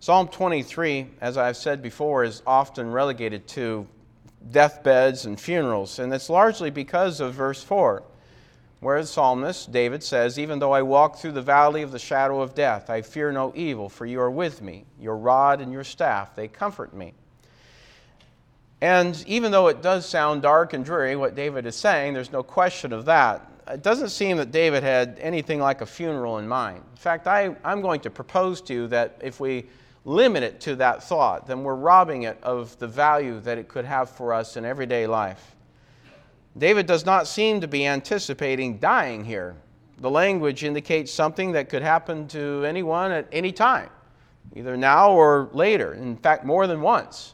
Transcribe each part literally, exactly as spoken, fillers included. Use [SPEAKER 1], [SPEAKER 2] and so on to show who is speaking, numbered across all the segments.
[SPEAKER 1] Psalm twenty-three, as I've said before, is often relegated to deathbeds and funerals, and it's largely because of verse four, where the psalmist, David, says, "Even though I walk through the valley of the shadow of death, I fear no evil, for you are with me. Your rod and your staff, they comfort me." And even though it does sound dark and dreary, what David is saying, there's no question of that. It doesn't seem that David had anything like a funeral in mind. In fact, I, I'm going to propose to you that if we limit it to that thought, then we're robbing it of the value that it could have for us in everyday life. David does not seem to be anticipating dying here. The language indicates something that could happen to anyone at any time, either now or later, in fact, more than once.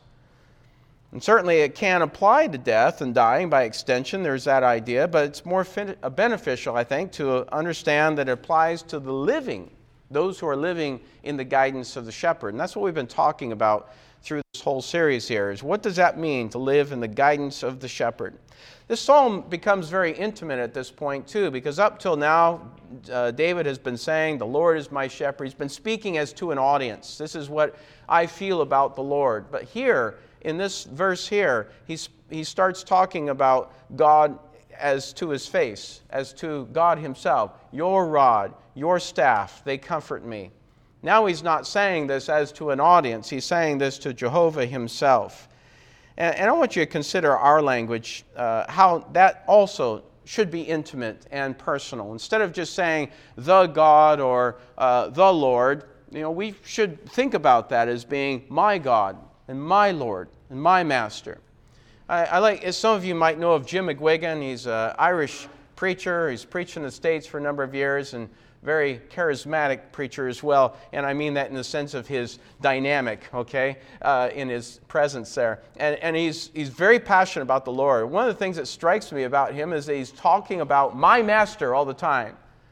[SPEAKER 1] And certainly it can apply to death and dying by extension, there's that idea, but it's more beneficial, I think, to understand that it applies to the living, those who are living in the guidance of the shepherd. And that's what we've been talking about through this whole series here, is what does that mean to live in the guidance of the shepherd? This psalm becomes very intimate at this point too, because up till now, uh, David has been saying, "The Lord is my shepherd." He's been speaking as to an audience. This is what I feel about the Lord. But here, in this verse here, he's, he starts talking about God as to his face, as to God himself. "Your rod, your staff, they comfort me." Now he's not saying this as to an audience. He's saying this to Jehovah himself. And, and I want you to consider our language, uh, how that also should be intimate and personal. Instead of just saying the God or uh, the Lord, you know, we should think about that as being my God and my Lord and my Master. I, I like, as some of you might know of Jim McGuigan. He's an Irish preacher. He's preached in the States for a number of years, and very charismatic preacher as well, and I mean that in the sense of his dynamic, okay, uh, in his presence there. And, and he's, he's very passionate about the Lord. One of the things that strikes me about him is that he's talking about my master all the time.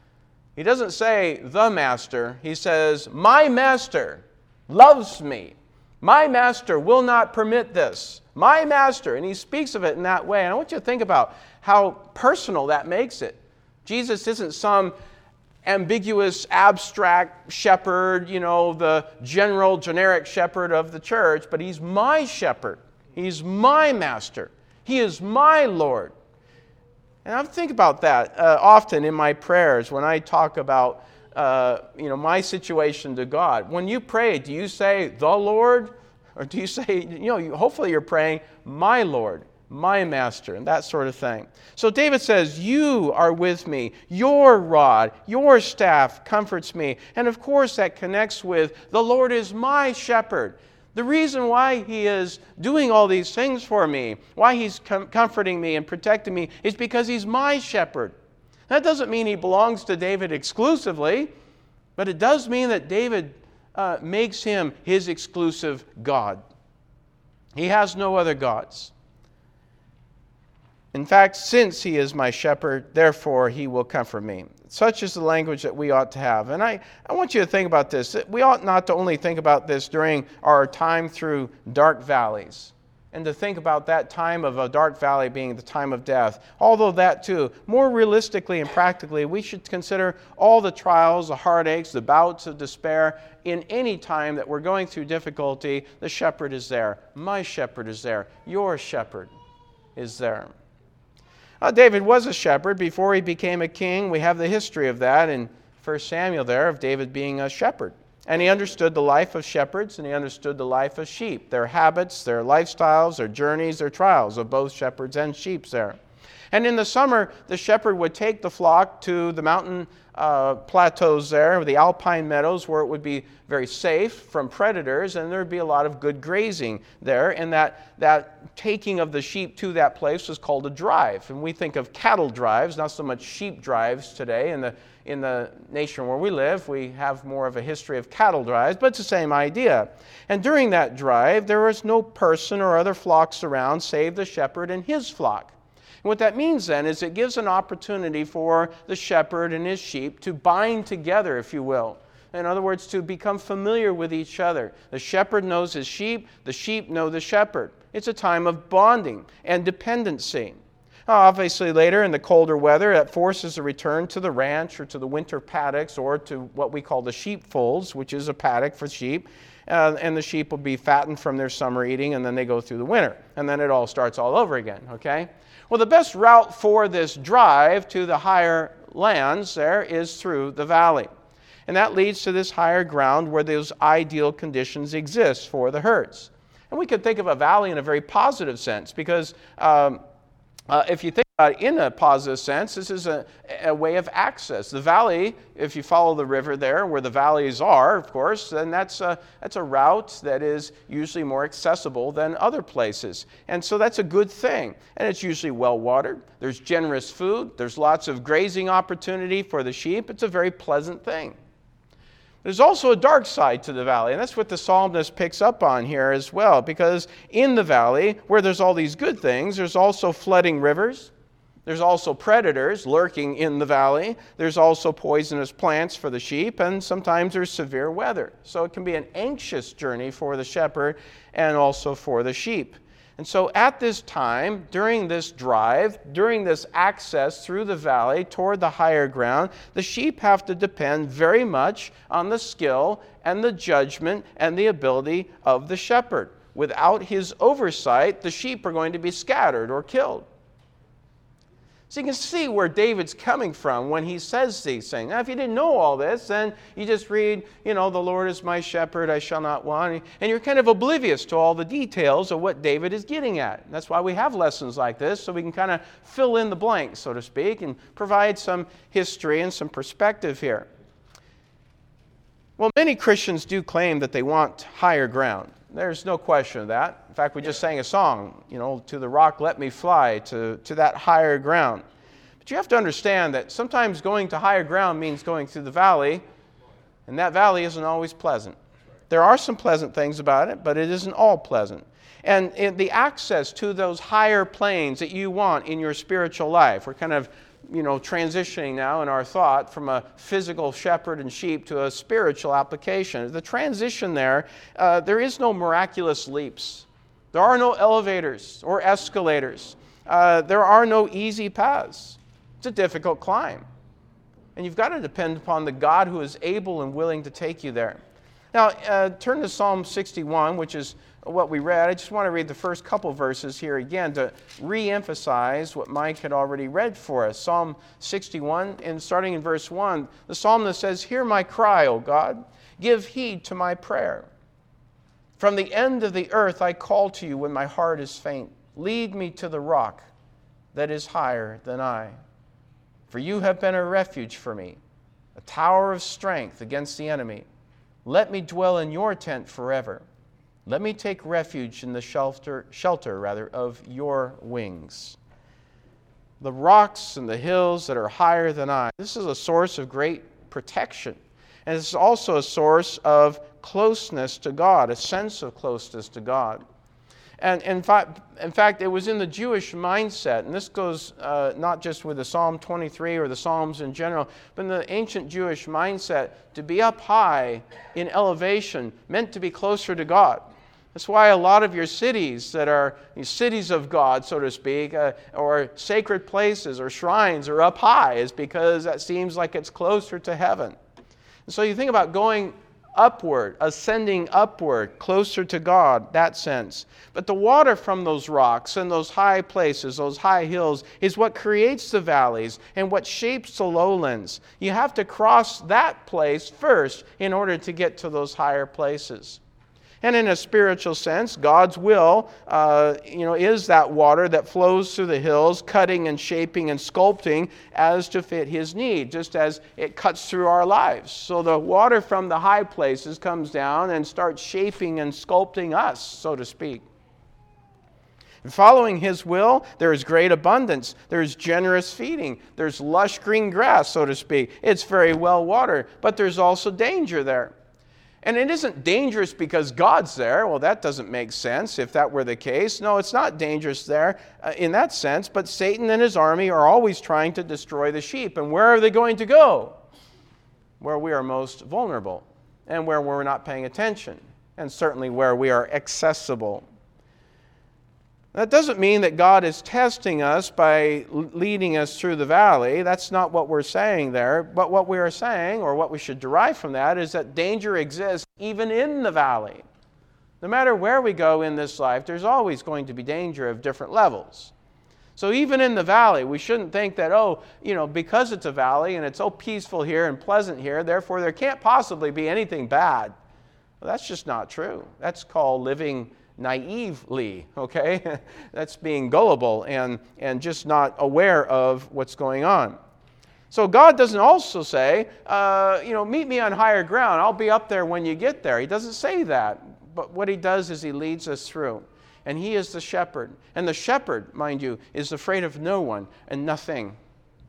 [SPEAKER 1] He doesn't say the master. He says, my master loves me. My master will not permit this. My master. And he speaks of it in that way. And I want you to think about how personal that makes it. Jesus isn't some ambiguous, abstract shepherd, you know, the general, generic shepherd of the church, but he's my shepherd. He's my master. He is my Lord. And I think about that uh, often in my prayers when I talk about, uh, you know, my situation to God. When you pray, do you say, the Lord? Or do you say, you know, you, hopefully you're praying, my Lord, my master, and that sort of thing. So David says, you are with me. Your rod, your staff comforts me. And of course that connects with, the Lord is my shepherd. The reason why he is doing all these things for me, why he's com- comforting me and protecting me, is because he's my shepherd. That doesn't mean he belongs to David exclusively, but it does mean that David uh, makes him his exclusive God. He has no other gods. In fact, since he is my shepherd, therefore he will comfort me. Such is the language that we ought to have. And I, I want you to think about this. We ought not to only think about this during our time through dark valleys, and to think about that time of a dark valley being the time of death. Although that too, more realistically and practically, we should consider all the trials, the heartaches, the bouts of despair. In any time that we're going through difficulty, the shepherd is there. My shepherd is there. Your shepherd is there. Uh, David was a shepherd before he became a king. We have the history of that in First Samuel there, of David being a shepherd. And he understood the life of shepherds, and he understood the life of sheep, their habits, their lifestyles, their journeys, their trials of both shepherds and sheep there. And in the summer, the shepherd would take the flock to the mountain uh, plateaus there, the alpine meadows, where it would be very safe from predators, and there would be a lot of good grazing there. And that, that taking of the sheep to that place was called a drive. And we think of cattle drives, not so much sheep drives today. In the, in the nation where we live, we have more of a history of cattle drives, but it's the same idea. And during that drive, there was no person or other flocks around save the shepherd and his flock. What that means then is it gives an opportunity for the shepherd and his sheep to bind together, if you will. In other words, to become familiar with each other. The shepherd knows his sheep, the sheep know the shepherd. It's a time of bonding and dependency. Uh, obviously, later in the colder weather, that forces a return to the ranch or to the winter paddocks or to what we call the sheepfolds, which is a paddock for sheep. Uh, and the sheep will be fattened from their summer eating, and then they go through the winter. And then it all starts all over again, okay? Well, the best route for this drive to the higher lands there is through the valley. And that leads to this higher ground where those ideal conditions exist for the herds. And we could think of a valley in a very positive sense because um, uh, if you think about it in a positive sense, this is a, a way of access. The valley, if you follow the river there where the valleys are, of course, then that's a, that's a route that is usually more accessible than other places. And so that's a good thing. And it's usually well watered. There's generous food. There's lots of grazing opportunity for the sheep. It's a very pleasant thing. There's also a dark side to the valley, and that's what the psalmist picks up on here as well, because in the valley, where there's all these good things, there's also flooding rivers, there's also predators lurking in the valley, there's also poisonous plants for the sheep, and sometimes there's severe weather. So it can be an anxious journey for the shepherd and also for the sheep. And so at this time, during this drive, during this access through the valley toward the higher ground, the sheep have to depend very much on the skill and the judgment and the ability of the shepherd. Without his oversight, the sheep are going to be scattered or killed. So you can see where David's coming from when he says these things. Now, if you didn't know all this, then you just read, you know, the Lord is my shepherd, I shall not want. And you're kind of oblivious to all the details of what David is getting at. That's why we have lessons like this, so we can kind of fill in the blanks, so to speak, and provide some history and some perspective here. Well, many Christians do claim that they want higher ground. There's no question of that. In fact, we just sang a song, you know, to the rock let me fly, to, to that higher ground. But you have to understand that sometimes going to higher ground means going through the valley, and that valley isn't always pleasant. There are some pleasant things about it, but it isn't all pleasant. And in the access to those higher planes that you want in your spiritual life, we're kind of you know, transitioning now in our thought from a physical shepherd and sheep to a spiritual application. The transition there, uh, there is no miraculous leaps. There are no elevators or escalators. Uh, there are no easy paths. It's a difficult climb. And you've got to depend upon the God who is able and willing to take you there. Now, uh, turn to Psalm sixty-one, which is what we read. I just want to read the first couple verses here again to re-emphasize what Mike had already read for us. Psalm sixty-one, and starting in verse one, the psalmist says, "Hear my cry, O God. Give heed to my prayer. From the end of the earth I call to you when my heart is faint. Lead me to the rock that is higher than I. For you have been a refuge for me, a tower of strength against the enemy. Let me dwell in your tent forever. Let me take refuge in the shelter, shelter rather, of your wings." The rocks and the hills that are higher than I. This is a source of great protection. And it's also a source of closeness to God, a sense of closeness to God. And in fact, in fact, it was in the Jewish mindset, and this goes uh, not just with the Psalm twenty-three or the Psalms in general, but in the ancient Jewish mindset, to be up high in elevation meant to be closer to God. That's why a lot of your cities that are cities of God, so to speak, uh, or sacred places or shrines are up high, is because that seems like it's closer to heaven. And so you think about going upward, ascending upward, closer to God, that sense. But the water from those rocks and those high places, those high hills, is what creates the valleys and what shapes the lowlands. You have to cross that place first in order to get to those higher places. And in a spiritual sense, God's will, uh, you know, is that water that flows through the hills, cutting and shaping and sculpting as to fit His need, just as it cuts through our lives. So the water from the high places comes down and starts shaping and sculpting us, so to speak. And following His will, there is great abundance. There is generous feeding. There's lush green grass, so to speak. It's very well watered, but there's also danger there. And it isn't dangerous because God's there. Well, that doesn't make sense if that were the case. No, it's not dangerous there uh, in that sense, but Satan and his army are always trying to destroy the sheep. And where are they going to go? Where we are most vulnerable and where we're not paying attention, and certainly where we are accessible. That doesn't mean that God is testing us by leading us through the valley. That's not what we're saying there. But what we are saying, or what we should derive from that, is that danger exists even in the valley. No matter where we go in this life, there's always going to be danger of different levels. So even in the valley, we shouldn't think that, oh, you know, because it's a valley and it's so peaceful here and pleasant here, therefore there can't possibly be anything bad. Well, that's just not true. That's called living naively, okay? That's being gullible and, and just not aware of what's going on. So God doesn't also say, uh, you know, meet me on higher ground. I'll be up there when you get there. He doesn't say that. But what he does is he leads us through. And he is the shepherd. And the shepherd, mind you, is afraid of no one and nothing.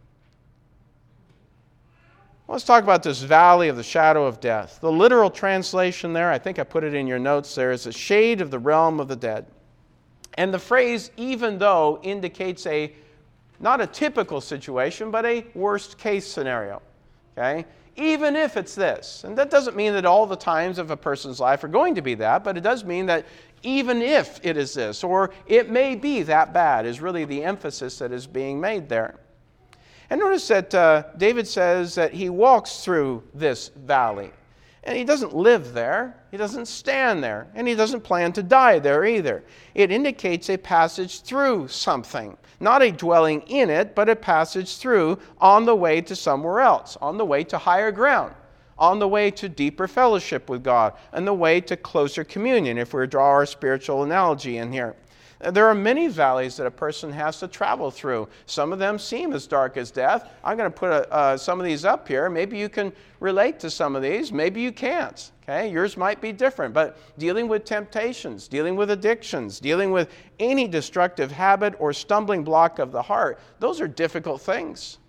[SPEAKER 1] Let's talk about this valley of the shadow of death. The literal translation there, I think I put it in your notes there, is a shade of the realm of the dead. And the phrase, even though, indicates a, not a typical situation, but a worst case scenario. Okay? Even if it's this. And that doesn't mean that all the times of a person's life are going to be that, but it does mean that even if it is this, or it may be that bad, is really the emphasis that is being made there. And notice that uh, David says that he walks through this valley. And he doesn't live there, he doesn't stand there, and he doesn't plan to die there either. It indicates a passage through something. Not a dwelling in it, but a passage through on the way to somewhere else, on the way to higher ground, on the way to deeper fellowship with God, and the way to closer communion, if we draw our spiritual analogy in here. There are many valleys that a person has to travel through. Some of them seem as dark as death. I'm going to put a, uh, some of these up here. Maybe you can relate to some of these. Maybe you can't. Okay, yours might be different. But dealing with temptations, dealing with addictions, dealing with any destructive habit or stumbling block of the heart, those are difficult things.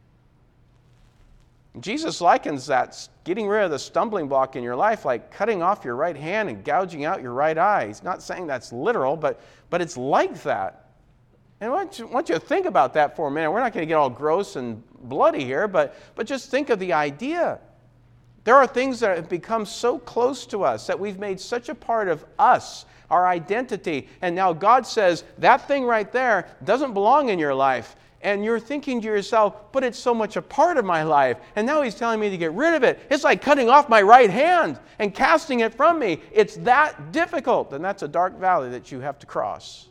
[SPEAKER 1] Jesus likens that getting rid of the stumbling block in your life like cutting off your right hand and gouging out your right eye. He's not saying that's literal, but, but it's like that. And I want, you, I want you to think about that for a minute. We're not going to get all gross and bloody here, but, but just think of the idea. There are things that have become so close to us that we've made such a part of us, our identity, and now God says, that thing right there doesn't belong in your life. And you're thinking to yourself, but it's so much a part of my life. And now he's telling me to get rid of it. It's like cutting off my right hand and casting it from me. It's that difficult. And that's a dark valley that you have to cross.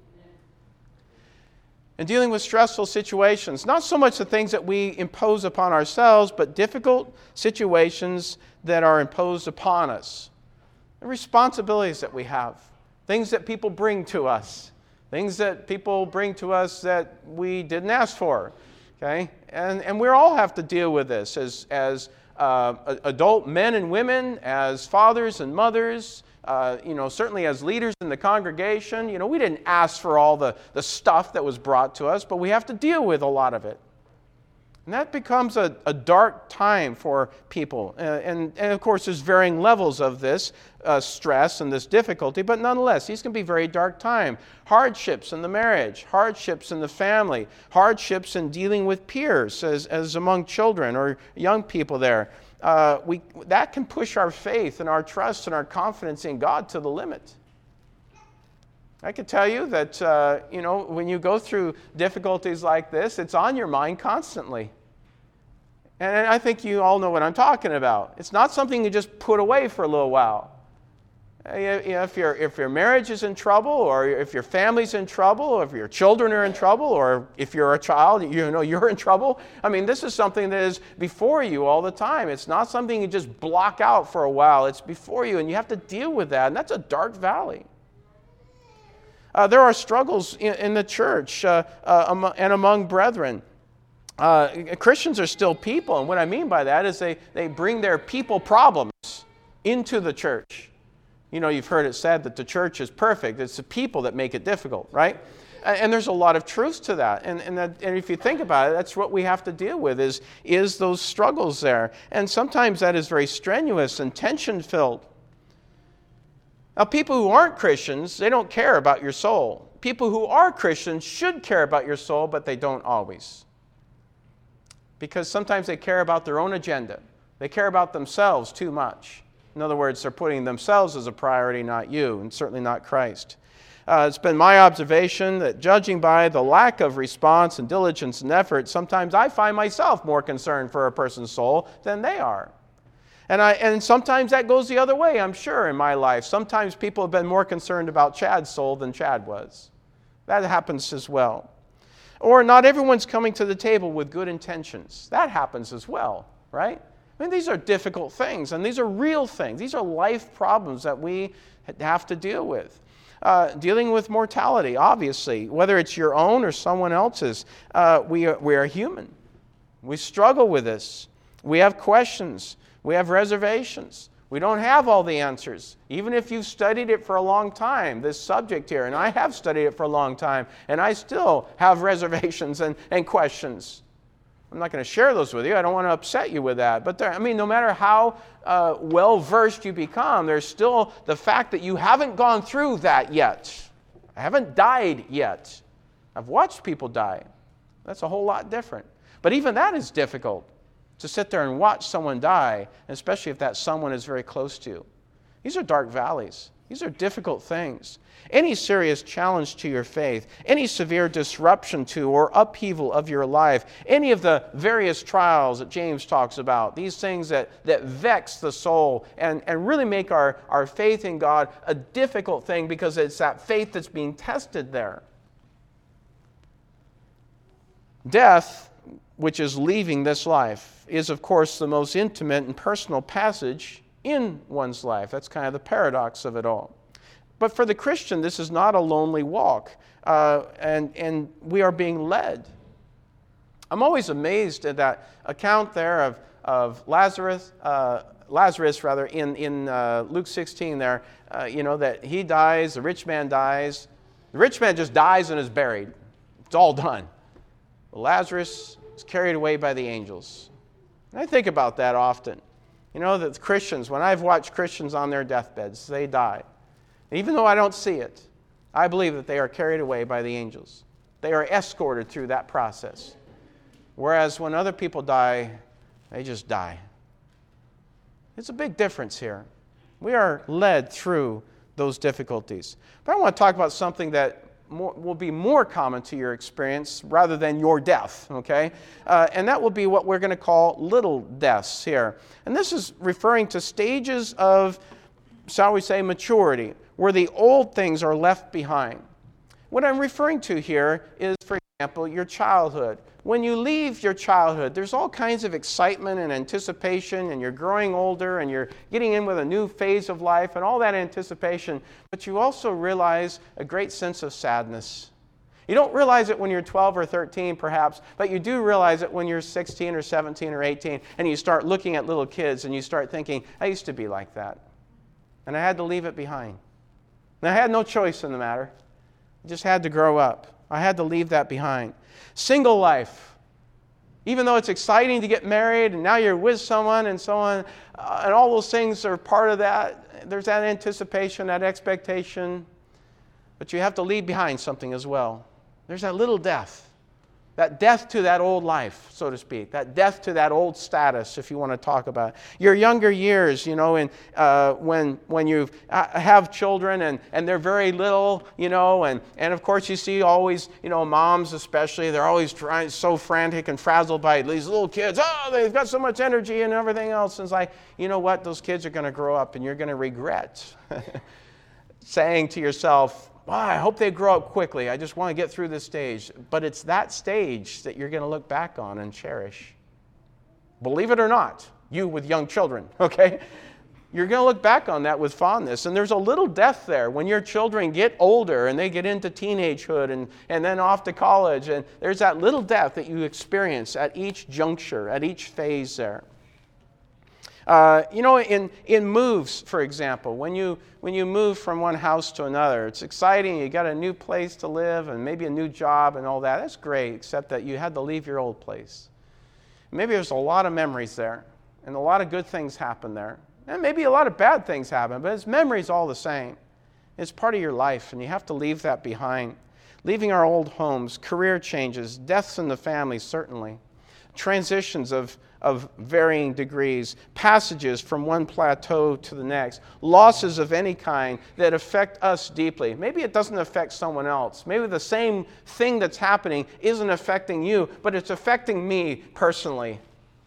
[SPEAKER 1] And dealing with stressful situations, not so much the things that we impose upon ourselves, but difficult situations that are imposed upon us. The responsibilities that we have, things that people bring to us. Things that people bring to us that we didn't ask for, okay? And and we all have to deal with this as, as uh, adult men and women, as fathers and mothers, uh, you know, certainly as leaders in the congregation. You know, we didn't ask for all the, the stuff that was brought to us, but we have to deal with a lot of it. And that becomes a, a dark time for people. Uh, and, and of course, there's varying levels of this uh, stress and this difficulty, but nonetheless, these can be very dark time. Hardships in the marriage, hardships in the family, hardships in dealing with peers as, as among children or young people there. Uh, we, that can push our faith and our trust and our confidence in God to the limit. I can tell you that, uh, you know, when you go through difficulties like this, it's on your mind constantly. And I think you all know what I'm talking about. It's not something you just put away for a little while. You know, if, your, if your marriage is in trouble, or if your family's in trouble, or if your children are in trouble, or if you're a child, you know you're in trouble. I mean, this is something that is before you all the time. It's not something you just block out for a while. It's before you, and you have to deal with that, and that's a dark valley. Uh, there are struggles in, in the church uh, uh, among, and among brethren. Uh, Christians are still people, and what I mean by that is they, they bring their people problems into the church. You know, you've heard it said that the church is perfect. It's the people that make it difficult, right? And, and there's a lot of truth to that. And, and, that, and if you think about it, that's what we have to deal with is, is those struggles there. And sometimes that is very strenuous and tension-filled. Now, people who aren't Christians, they don't care about your soul. People who are Christians should care about your soul, but they don't always. Because sometimes they care about their own agenda. They care about themselves too much. In other words, they're putting themselves as a priority, not you, and certainly not Christ. Uh, it's been my observation that judging by the lack of response and diligence and effort, sometimes I find myself more concerned for a person's soul than they are. And, I, and sometimes that goes the other way, I'm sure, in my life. Sometimes people have been more concerned about Chad's soul than Chad was. That happens as well. Or not everyone's coming to the table with good intentions. That happens as well, right? I mean, these are difficult things, and these are real things. These are life problems that we have to deal with. Uh, dealing with mortality, obviously, whether it's your own or someone else's, uh, we, are, we are human. We struggle with this. We have questions. We have reservations. We don't have all the answers. Even if you've studied it for a long time, this subject here, and I have studied it for a long time, and I still have reservations and, and questions. I'm not going to share those with you. I don't want to upset you with that. But there, I mean, no matter how uh, well-versed you become, there's still the fact that you haven't gone through that yet. I haven't died yet. I've watched people die. That's a whole lot different. But even that is difficult, to sit there and watch someone die, especially if that someone is very close to you. These are dark valleys. These are difficult things. Any serious challenge to your faith, any severe disruption to or upheaval of your life, any of the various trials that James talks about, these things that, that vex the soul and, and really make our, our faith in God a difficult thing because it's that faith that's being tested there. Death, which is leaving this life, is of course the most intimate and personal passage in one's life. That's kind of the paradox of it all. But for the Christian, this is not a lonely walk, uh, and, and we are being led. I'm always amazed at that account there of, of Lazarus, uh, Lazarus rather, in, in uh, Luke sixteen there, uh, you know, that he dies, the rich man dies. The rich man just dies and is buried. It's all done. But Lazarus is carried away by the angels. And I think about that often. You know, that Christians, when I've watched Christians on their deathbeds, they die. Even though I don't see it, I believe that they are carried away by the angels. They are escorted through that process. Whereas when other people die, they just die. It's a big difference here. We are led through those difficulties. But I want to talk about something that more, will be more common to your experience rather than your death, okay? Uh, and that will be what we're going to call little deaths here. And this is referring to stages of, shall we say, maturity, where the old things are left behind. What I'm referring to here is, for example, your childhood. When you leave your childhood, there's all kinds of excitement and anticipation, and you're growing older, and you're getting in with a new phase of life, and all that anticipation, but you also realize a great sense of sadness. You don't realize it when you're twelve or thirteen, perhaps, but you do realize it when you're sixteen or seventeen or eighteen, and you start looking at little kids, and you start thinking, I used to be like that, and I had to leave it behind. And I had no choice in the matter. I just had to grow up. I had to leave that behind. Single life. Even though it's exciting to get married and now you're with someone and so on, uh, and all those things are part of that, there's that anticipation, that expectation. But you have to leave behind something as well. There's that little death. That death to that old life, so to speak. That death to that old status, if you want to talk about it. Your younger years, you know, and uh, when when you have children and, and they're very little, you know, and, and of course you see always, you know, moms especially, they're always trying, so frantic and frazzled by these little kids. Oh, they've got so much energy and everything else. And it's like, you know what? Those kids are going to grow up and you're going to regret saying to yourself, well, I hope they grow up quickly. I just want to get through this stage. But it's that stage that you're going to look back on and cherish. Believe it or not, you with young children, okay? You're going to look back on that with fondness. And there's a little death there when your children get older and they get into teenagehood and, and then off to college. And there's that little death that you experience at each juncture, at each phase there. Uh, you know, in, in moves, for example, when you when you move from one house to another, it's exciting. You got a new place to live and maybe a new job and all that. That's great, except that you had to leave your old place. Maybe there's a lot of memories there, and a lot of good things happen there, and maybe a lot of bad things happen. But it's memories all the same. It's part of your life, and you have to leave that behind. Leaving our old homes, career changes, deaths in the family, certainly. Transitions of, of varying degrees, passages from one plateau to the next, losses of any kind that affect us deeply. Maybe it doesn't affect someone else. Maybe the same thing that's happening isn't affecting you, but it's affecting me personally.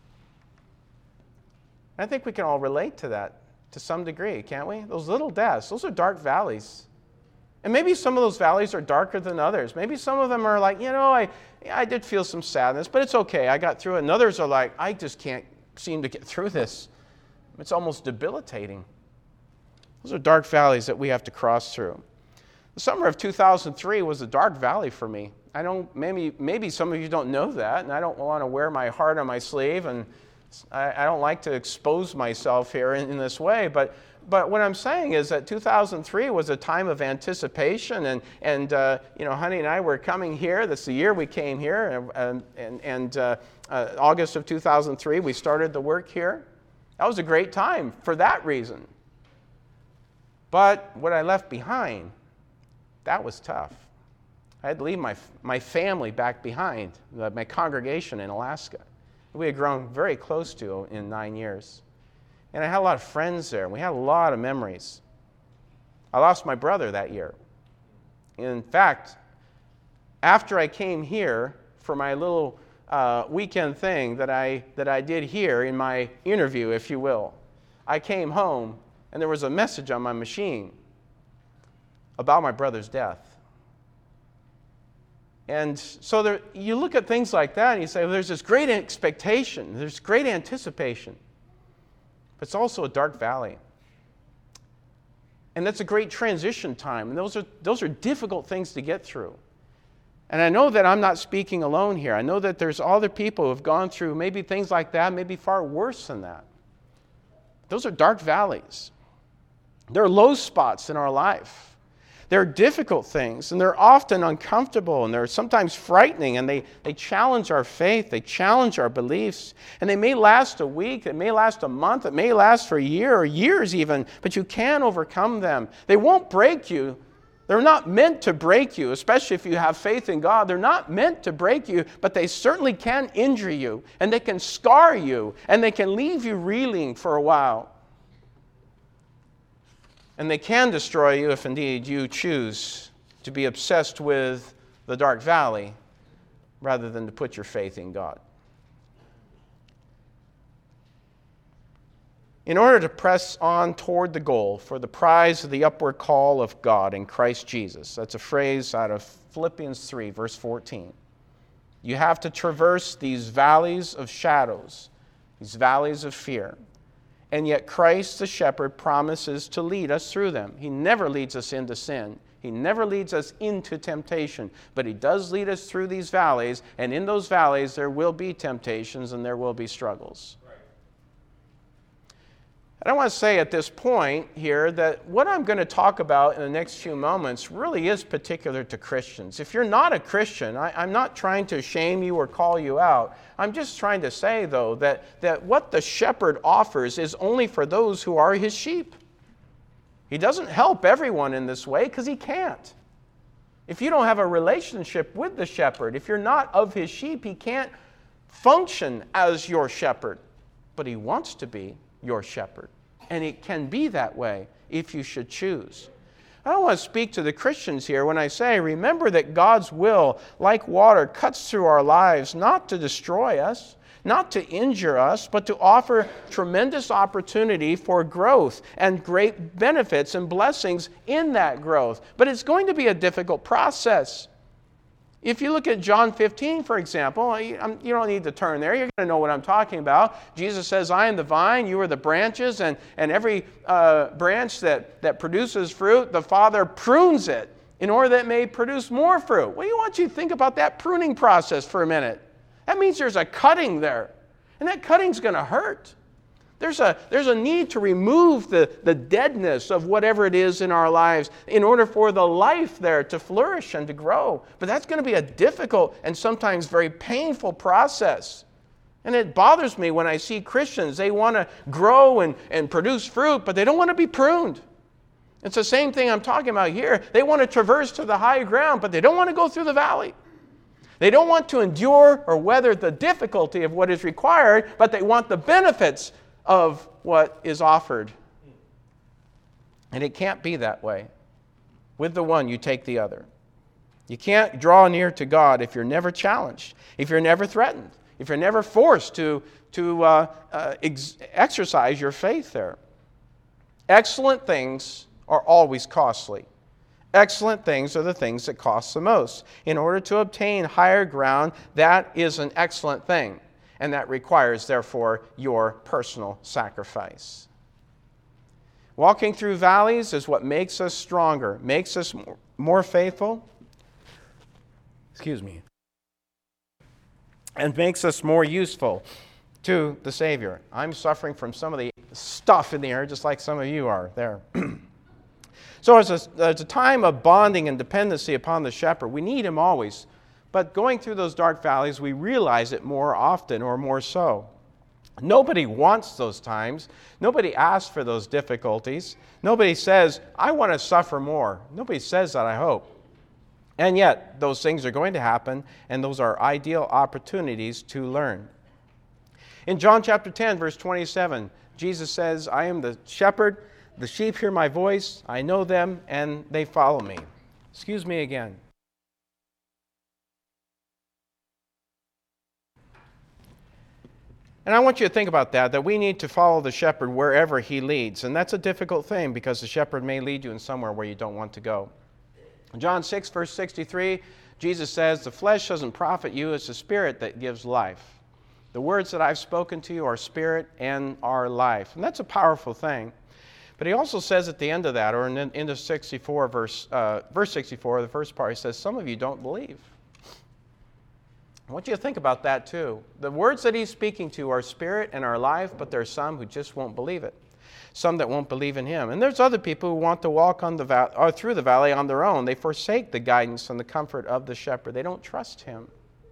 [SPEAKER 1] I think we can all relate to that to some degree, can't we? Those little deaths, those are dark valleys. And maybe some of those valleys are darker than others. Maybe some of them are like, you know, I, I did feel some sadness, but it's okay. I got through it. And others are like, I just can't seem to get through this. It's almost debilitating. Those are dark valleys that we have to cross through. The summer of two thousand three was a dark valley for me. I don't, maybe, maybe some of you don't know that, and I don't want to wear my heart on my sleeve, and I, I don't like to expose myself here in, in this way, but But what I'm saying is that two thousand three was a time of anticipation, and, and uh, you know, honey and I were coming here. That's the year we came here, and, and, and uh, uh, August of two thousand three, we started the work here. That was a great time for that reason. But what I left behind, that was tough. I had to leave my, my family back behind, my congregation in Alaska. We had grown very close to in nine years. And I had a lot of friends there. We had a lot of memories. I lost my brother that year. In fact, after I came here for my little uh, weekend thing that I, that I did here in my interview, if you will, I came home and there was a message on my machine about my brother's death. And so there, you look at things like that and you say, well, there's this great expectation, there's great anticipation. It's also a dark valley. And that's a great transition time. And those are, those are difficult things to get through. And I know that I'm not speaking alone here. I know that there's other people who have gone through maybe things like that, maybe far worse than that. Those are dark valleys. They're low spots in our life. They're difficult things, and they're often uncomfortable, and they're sometimes frightening, and they, they challenge our faith, they challenge our beliefs, and they may last a week, it may last a month, it may last for a year or years even, but you can overcome them. They won't break you. They're not meant to break you, especially if you have faith in God. They're not meant to break you, but they certainly can injure you, and they can scar you, and they can leave you reeling for a while. And they can destroy you if indeed you choose to be obsessed with the dark valley rather than to put your faith in God. In order to press on toward the goal for the prize of the upward call of God in Christ Jesus, that's a phrase out of Philippians three, verse fourteen. You have to traverse these valleys of shadows, these valleys of fear. And yet Christ the shepherd promises to lead us through them. He never leads us into sin. He never leads us into temptation. But He does lead us through these valleys. And in those valleys there will be temptations and there will be struggles. Right. And I want to say at this point here that what I'm going to talk about in the next few moments really is particular to Christians. If you're not a Christian, I, I'm not trying to shame you or call you out. I'm just trying to say, though, that, that what the shepherd offers is only for those who are His sheep. He doesn't help everyone in this way because He can't. If you don't have a relationship with the shepherd, if you're not of His sheep, He can't function as your shepherd. But He wants to be your shepherd. And it can be that way if you should choose. I don't want to speak to the Christians here when I say, remember that God's will, like water, cuts through our lives, not to destroy us, not to injure us, but to offer tremendous opportunity for growth and great benefits and blessings in that growth. But it's going to be a difficult process. If you look at John fifteen, for example, you don't need to turn there. You're going to know what I'm talking about. Jesus says, I am the vine, you are the branches, and, and every uh, branch that, that produces fruit, the Father prunes it in order that it may produce more fruit. Well, I want you to think about that pruning process for a minute. That means there's a cutting there, and that cutting's going to hurt. There's a, there's a need to remove the, the deadness of whatever it is in our lives in order for the life there to flourish and to grow. But that's going to be a difficult and sometimes very painful process. And it bothers me when I see Christians, they want to grow and, and produce fruit, but they don't want to be pruned. It's the same thing I'm talking about here. They want to traverse to the high ground, but they don't want to go through the valley. They don't want to endure or weather the difficulty of what is required, but they want the benefits of what is offered. And it can't be that way. With the one, you take the other. You can't draw near to God if you're never challenged, if you're never threatened, if you're never forced to, to uh, uh, ex- exercise your faith there. Excellent things are always costly. Excellent things are the things that cost the most. In order to obtain higher ground, that is an excellent thing. And that requires, therefore, your personal sacrifice. Walking through valleys is what makes us stronger, makes us more, more faithful, excuse me, and makes us more useful to the Savior. I'm suffering from some of the stuff in the air, just like some of you are there. So as a, as a time of bonding and dependency upon the shepherd, we need him always. But going through those dark valleys, we realize it more often or more so. Nobody wants those times. Nobody asks for those difficulties. Nobody says, I want to suffer more. Nobody says that, I hope. And yet, those things are going to happen, and those are ideal opportunities to learn. In John chapter ten, verse twenty-seven, Jesus says, I am the shepherd. The sheep hear my voice. I know them, and they follow me. Excuse me again. And I want you to think about that, that we need to follow the shepherd wherever he leads. And that's a difficult thing because the shepherd may lead you in somewhere where you don't want to go. In John six, verse sixty-three, Jesus says, the flesh doesn't profit you, it's the spirit that gives life. The words that I've spoken to you are spirit and are life. And that's a powerful thing. But he also says at the end of that, or in the end of sixty-four, verse, uh, verse sixty-four, the first part, he says, some of you don't believe. I want you to think about that too. The words that he's speaking to are spirit and are life, but there are some who just won't believe it. Some that won't believe in him. And there's other people who want to walk on the val- or through the valley on their own. They forsake the guidance and the comfort of the shepherd. They don't trust him.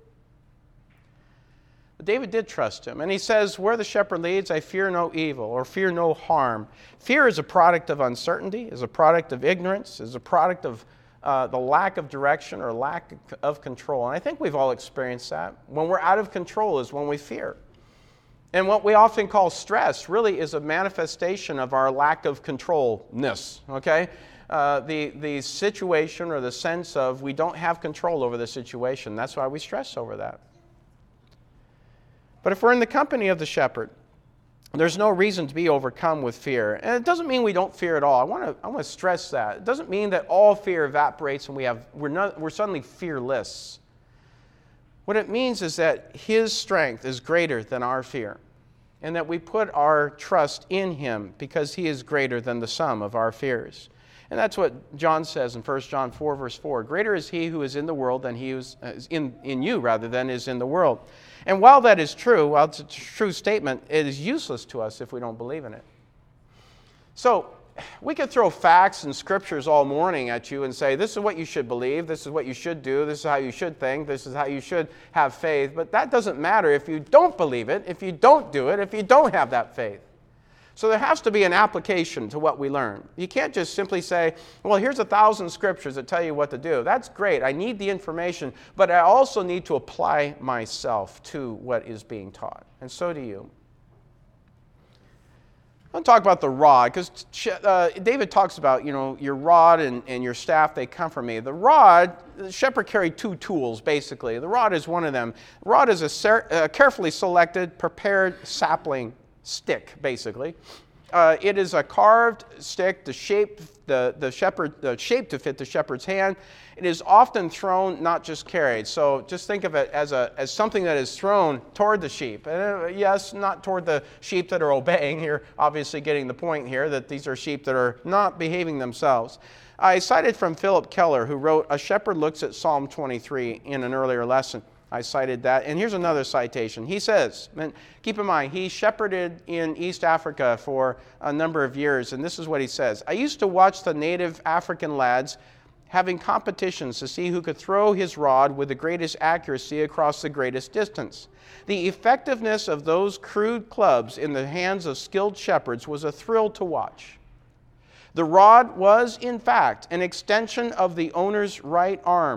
[SPEAKER 1] But David did trust him. And he says, where the shepherd leads, I fear no evil or fear no harm. Fear is a product of uncertainty, is a product of ignorance, is a product of uh, the lack of direction or lack of control. And I think we've all experienced that. When we're out of control is when we fear. And what we often call stress really is a manifestation of our lack of controlness, okay? Uh, the, the situation or the sense of we don't have control over the situation. That's why we stress over that. But if we're in the company of the shepherd, there's no reason to be overcome with fear. And it doesn't mean we don't fear at all. I want to I want to stress that. It doesn't mean that all fear evaporates and we have we're not we're suddenly fearless. What it means is that his strength is greater than our fear, and that we put our trust in him because he is greater than the sum of our fears. And that's what John says in First John four, verse four. Greater is he who is in the world than he who is in, in you, rather than is in the world. And while that is true, while it's a true statement, it is useless to us if we don't believe in it. So we could throw facts and scriptures all morning at you and say, this is what you should believe, this is what you should do, this is how you should think, this is how you should have faith. But that doesn't matter if you don't believe it, if you don't do it, if you don't have that faith. So there has to be an application to what we learn. You can't just simply say, well, here's a thousand scriptures that tell you what to do. That's great. I need the information, but I also need to apply myself to what is being taught. And so do you. I want to talk about the rod, because uh, David talks about, you know, your rod and, and your staff, they comfort me. The rod, the shepherd carried two tools, basically. The rod is one of them. The rod is a ser- uh, carefully selected, prepared sapling stick, basically. Uh, it is a carved stick, the shape, the, the shepherd, the shape to fit the shepherd's hand. It is often thrown, not just carried. So just think of it as a as something that is thrown toward the sheep. And uh, yes, not toward the sheep that are obeying. You're obviously getting the point here that these are sheep that are not behaving themselves. I cited from Philip Keller, who wrote, "A shepherd looks at Psalm twenty-three" in an earlier lesson. I cited that. And here's another citation. He says, and keep in mind, he shepherded in East Africa for a number of years, and this is what he says. "I used to watch the native African lads having competitions to see who could throw his rod with the greatest accuracy across the greatest distance. The effectiveness of those crude clubs in the hands of skilled shepherds was a thrill to watch. The rod was, in fact, an extension of the owner's right arm.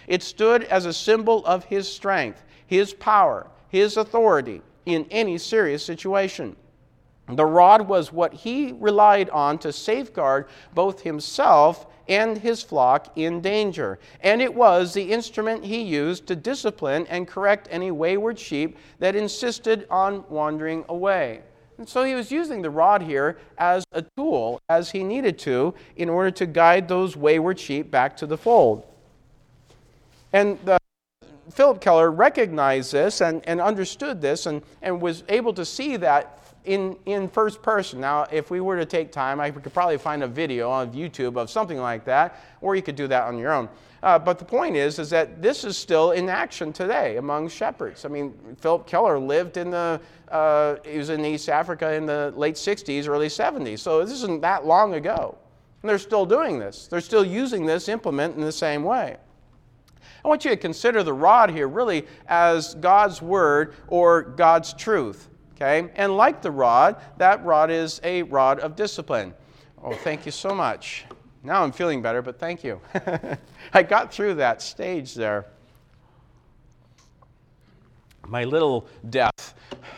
[SPEAKER 1] It stood as a symbol of his strength, his power, his authority in any serious situation. The rod was what he relied on to safeguard both himself and his flock in danger. And it was the instrument he used to discipline and correct any wayward sheep that insisted on wandering away. And so he was using the rod here as a tool, as he needed to, in order to guide those wayward sheep back to the fold. And the Philip Keller recognized this and, and understood this and, and was able to see that in, in first person. Now, if we were to take time, I could probably find a video on YouTube of something like that, or you could do that on your own. Uh, but the point is, is that this is still in action today among shepherds. I mean, Philip Keller lived in the, uh, he was in East Africa in the late sixties, early seventies. So this isn't that long ago. And they're still doing this. They're still using this implement in the same way. I want you to consider the rod here really as God's word or God's truth. Okay? And like the rod, that rod is a rod of discipline. Oh, thank you so much. Now I'm feeling better, but thank you. I got through that stage there. My little death.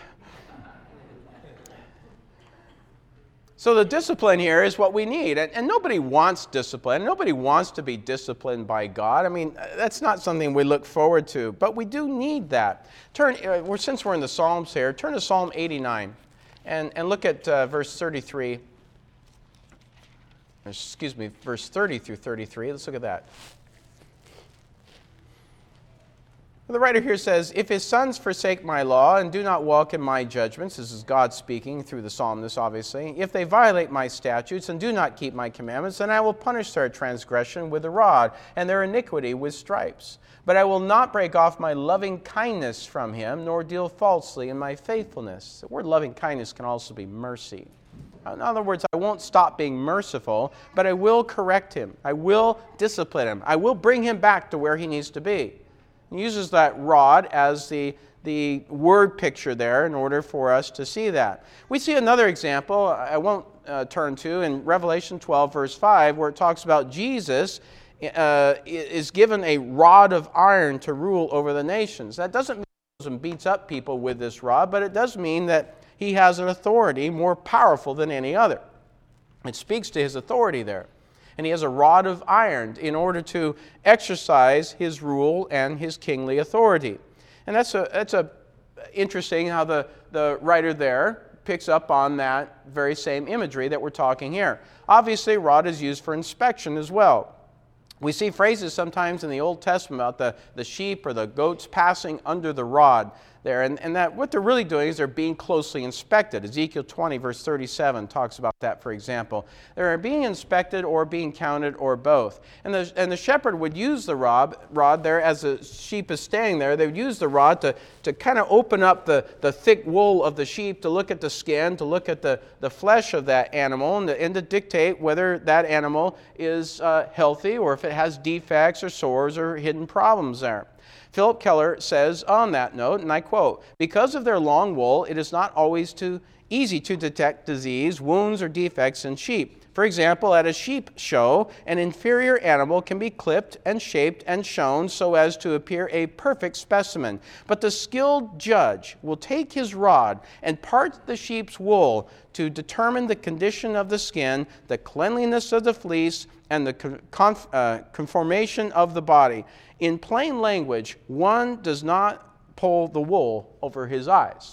[SPEAKER 1] So the discipline here is what we need. And, and nobody wants discipline. Nobody wants to be disciplined by God. I mean, that's not something we look forward to. But we do need that. Turn, uh, since we're in the Psalms here, turn to Psalm eighty-nine and, and look at uh, verse thirty-three. Excuse me, verse thirty through thirty-three. Let's look at that. The writer here says, "If his sons forsake my law and do not walk in my judgments," this is God speaking through the psalmist, obviously, "if they violate my statutes and do not keep my commandments, then I will punish their transgression with a rod and their iniquity with stripes. But I will not break off my loving kindness from him, nor deal falsely in my faithfulness." The word loving kindness can also be mercy. In other words, I won't stop being merciful, but I will correct him. I will discipline him. I will bring him back to where he needs to be. He uses that rod as the, the word picture there in order for us to see that. We see another example I won't uh, turn to in Revelation twelve, verse five, where it talks about Jesus uh, is given a rod of iron to rule over the nations. That doesn't mean he goes and beats up people with this rod, but it does mean that he has an authority more powerful than any other. It speaks to his authority there. And he has a rod of iron in order to exercise his rule and his kingly authority. And that's a that's a interesting how the, the writer there picks up on that very same imagery that we're talking here. Obviously, rod is used for inspection as well. We see phrases sometimes in the Old Testament about the, the sheep or the goats passing under the rod there. And, and that what they're really doing is they're being closely inspected. Ezekiel twenty, verse thirty-seven talks about that, for example. They're being inspected or being counted or both. And the, and the shepherd would use the rod, rod there as the sheep is staying there. They would use the rod to, to kind of open up the, the thick wool of the sheep, to look at the skin, to look at the, the flesh of that animal, and to, and to dictate whether that animal is uh, healthy or if it has defects or sores or hidden problems there. Philip Keller says on that note, and I quote, "Because of their long wool, it is not always too easy to detect disease, wounds, or defects in sheep. For example, at a sheep show, an inferior animal can be clipped and shaped and shown so as to appear a perfect specimen. But the skilled judge will take his rod and part the sheep's wool to determine the condition of the skin, the cleanliness of the fleece, and the conf- uh, conformation of the body. In plain language, one does not pull the wool over his eyes."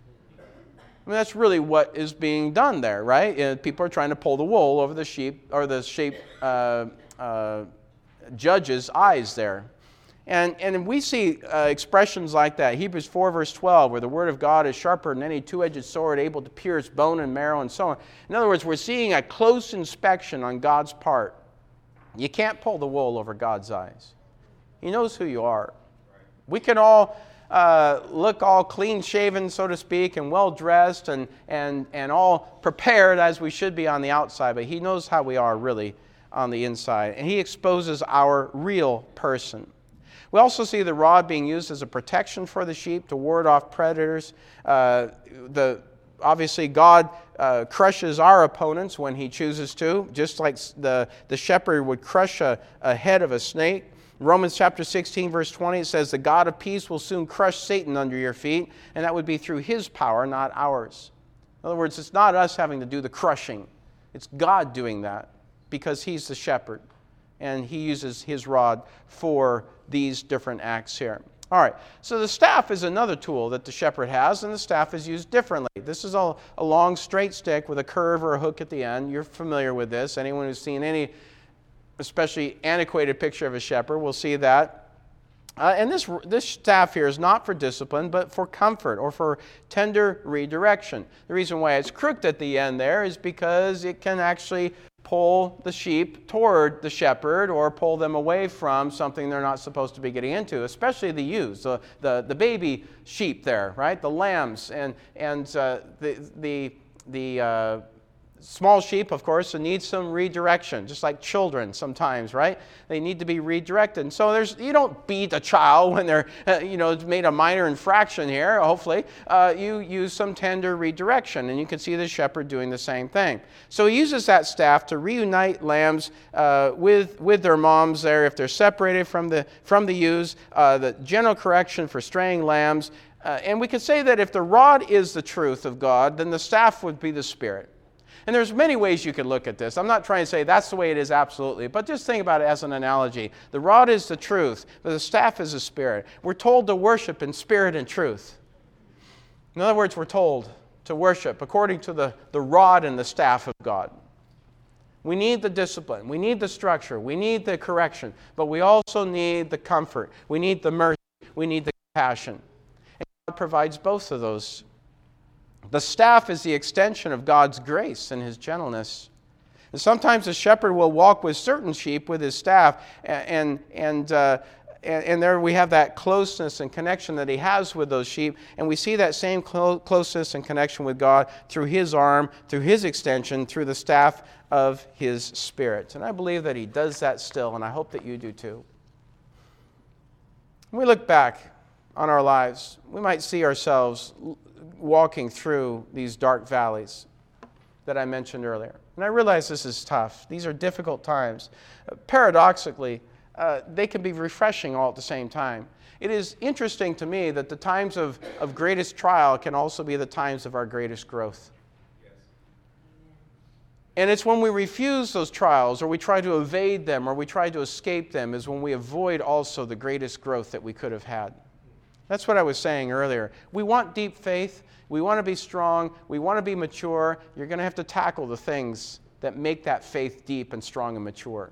[SPEAKER 1] I mean, that's really what is being done there, right? Uh, people are trying to pull the wool over the sheep or the sheep uh, uh, judge's eyes there. And, and we see uh, expressions like that. Hebrews four, verse twelve, where the word of God is sharper than any two-edged sword, able to pierce bone and marrow and so on. In other words, we're seeing a close inspection on God's part. You can't pull the wool over God's eyes. He knows who you are. We can all uh, look all clean-shaven, so to speak, and well-dressed and, and, and all prepared as we should be on the outside, but He knows how we are really on the inside. And He exposes our real person. We also see the rod being used as a protection for the sheep to ward off predators. Uh, the Obviously, God uh, crushes our opponents when He chooses to, just like the, the shepherd would crush a, a head of a snake. Romans chapter sixteen, verse twenty, it says, the God of peace will soon crush Satan under your feet, and that would be through his power, not ours. In other words, it's not us having to do the crushing. It's God doing that because he's the shepherd, and he uses his rod for these different acts here. All right, so the staff is another tool that the shepherd has, and the staff is used differently. This is a, a long straight stick with a curve or a hook at the end. You're familiar with this. Anyone who's seen any especially antiquated picture of a shepherd will see that. Uh, and this, this staff here is not for discipline, but for comfort or for tender redirection. The reason why it's crooked at the end there is because it can actually pull the sheep toward the shepherd or pull them away from something they're not supposed to be getting into, especially the ewes, the, the, the baby sheep there, right? The lambs and, and uh, the, the, the uh, small sheep, of course, need some redirection, just like children sometimes, right? They need to be redirected. And so there's, you don't beat a child when they're, uh, you know, made a minor infraction here, hopefully. Uh, you use some tender redirection, and you can see the shepherd doing the same thing. So he uses that staff to reunite lambs uh, with, with their moms there if they're separated from the, from the ewes, uh, the general correction for straying lambs. Uh, and we could say that if the rod is the truth of God, then the staff would be the Spirit. And there's many ways you could look at this. I'm not trying to say that's the way it is absolutely, but just think about it as an analogy. The rod is the truth, but the staff is the Spirit. We're told to worship in spirit and truth. In other words, we're told to worship according to the, the rod and the staff of God. We need the discipline. We need the structure. We need the correction. But we also need the comfort. We need the mercy. We need the compassion. And God provides both of those. The staff is the extension of God's grace and his gentleness. And sometimes a shepherd will walk with certain sheep with his staff, and, and, uh, and, and there we have that closeness and connection that he has with those sheep, and we see that same clo- closeness and connection with God through his arm, through his extension, through the staff of his Spirit. And I believe that he does that still, and I hope that you do too. When we look back on our lives, we might see ourselves walking through these dark valleys that I mentioned earlier. And I realize this is tough. These are difficult times. Uh, paradoxically, uh, they can be refreshing all at the same time. It is interesting to me that the times of, of greatest trial can also be the times of our greatest growth. Yes. And it's when we refuse those trials, or we try to evade them, or we try to escape them, is when we avoid also the greatest growth that we could have had. That's what I was saying earlier. We want deep faith. We want to be strong. We want to be mature. You're going to have to tackle the things that make that faith deep and strong and mature.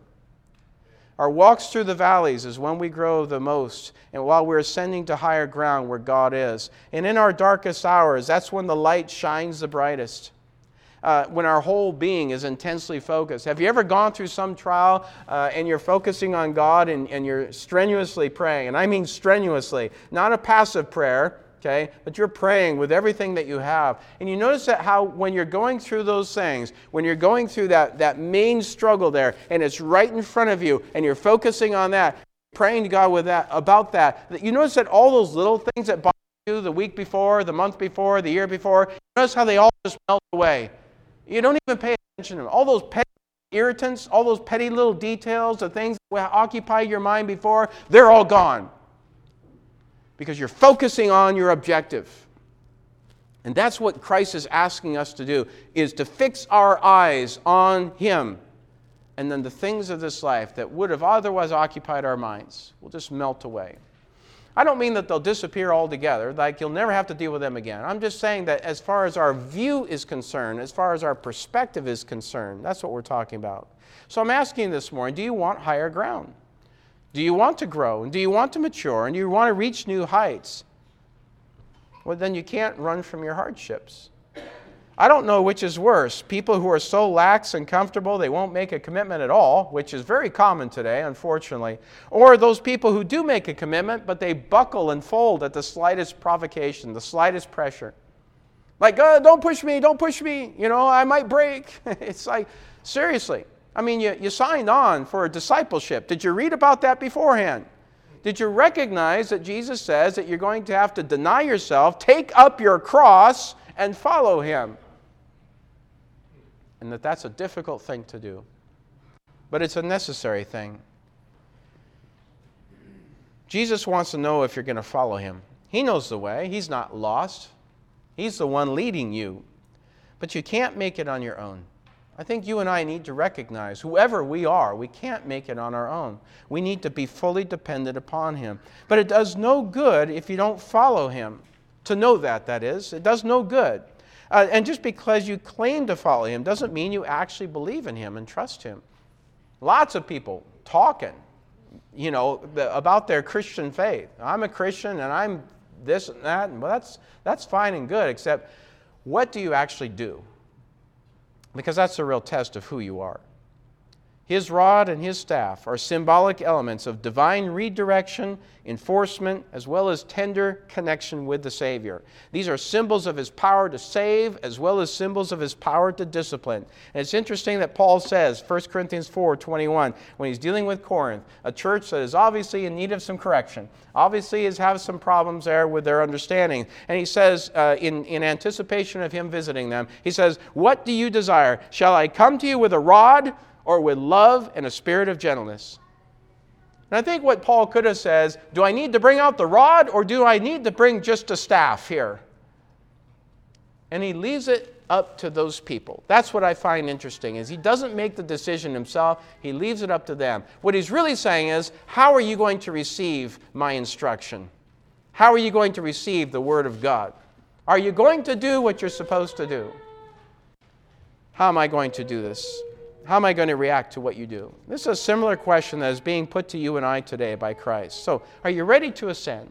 [SPEAKER 1] Our walks through the valleys is when we grow the most, and while we're ascending to higher ground where God is. And in our darkest hours, that's when the light shines the brightest. Uh, when our whole being is intensely focused. Have you ever gone through some trial uh, and you're focusing on God and, and you're strenuously praying? And I mean strenuously, not a passive prayer, okay, but you're praying with everything that you have. And you notice that how when you're going through those things, when you're going through that, that main struggle there, and it's right in front of you, and you're focusing on that, praying to God with that about that, that you notice that all those little things that bother you the week before, the month before, the year before, you notice how they all just melt away. You don't even pay attention to them. All those petty irritants, all those petty little details, the things that occupied your mind before, they're all gone. Because you're focusing on your objective. And that's what Christ is asking us to do, is to fix our eyes on Him. And then the things of this life that would have otherwise occupied our minds will just melt away. I don't mean that they'll disappear altogether, like you'll never have to deal with them again. I'm just saying that as far as our view is concerned, as far as our perspective is concerned, that's what we're talking about. So I'm asking this morning, do you want higher ground? Do you want to grow? And do you want to mature? And do you want to reach new heights? Well, then you can't run from your hardships. I don't know which is worse. People who are so lax and comfortable they won't make a commitment at all, which is very common today, unfortunately. Or those people who do make a commitment, but they buckle and fold at the slightest provocation, the slightest pressure. Like, oh, don't push me, don't push me, you know, I might break. It's like, seriously. I mean, you, you signed on for a discipleship. Did you read about that beforehand? Did you recognize that Jesus says that you're going to have to deny yourself, take up your cross, and follow Him? And that that's a difficult thing to do. But it's a necessary thing. Jesus wants to know if you're going to follow him. He knows the way. He's not lost. He's the one leading you. But you can't make it on your own. I think you and I need to recognize, whoever we are, we can't make it on our own. We need to be fully dependent upon him. But it does no good if you don't follow him. To know that, that is. It does no good. Uh, and just because you claim to follow him doesn't mean you actually believe in him and trust him. Lots of people talking, you know, the, about their Christian faith. I'm a Christian and I'm this and that. And well, that's, that's fine and good, except what do you actually do? Because that's the real test of who you are. His rod and his staff are symbolic elements of divine redirection, enforcement, as well as tender connection with the Savior. These are symbols of his power to save, as well as symbols of his power to discipline. And it's interesting that Paul says, First Corinthians four twenty-one, when he's dealing with Corinth, a church that is obviously in need of some correction, obviously is having some problems there with their understanding. And he says, uh, in, in anticipation of him visiting them, he says, "What do you desire? Shall I come to you with a rod, or with love and a spirit of gentleness?" And I think what Paul could have said is, do I need to bring out the rod, or do I need to bring just a staff here? And he leaves it up to those people. That's what I find interesting, is he doesn't make the decision himself. He leaves it up to them. What he's really saying is, how are you going to receive my instruction? How are you going to receive the Word of God? Are you going to do what you're supposed to do? How am I going to do this? How am I going to react to what you do? This is a similar question that is being put to you and I today by Christ. So, are you ready to ascend?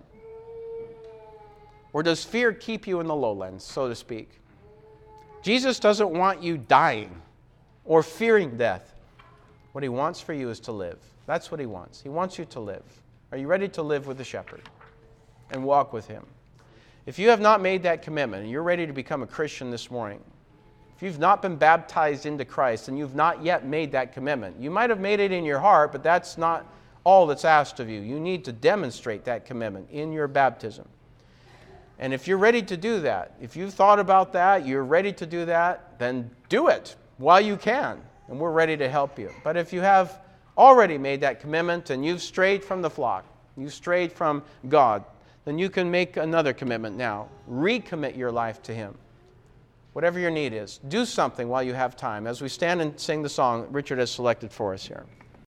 [SPEAKER 1] Or does fear keep you in the lowlands, so to speak? Jesus doesn't want you dying or fearing death. What he wants for you is to live. That's what he wants. He wants you to live. Are you ready to live with the shepherd and walk with him? If you have not made that commitment and you're ready to become a Christian this morning, if you've not been baptized into Christ and you've not yet made that commitment, you might have made it in your heart, but that's not all that's asked of you. You need to demonstrate that commitment in your baptism. And if you're ready to do that, if you've thought about that, you're ready to do that, then do it while you can, and we're ready to help you. But if you have already made that commitment and you've strayed from the flock, you've strayed from God, then you can make another commitment now. Recommit your life to him. Whatever your need is, do something while you have time. As we stand and sing the song Richard has selected for us here.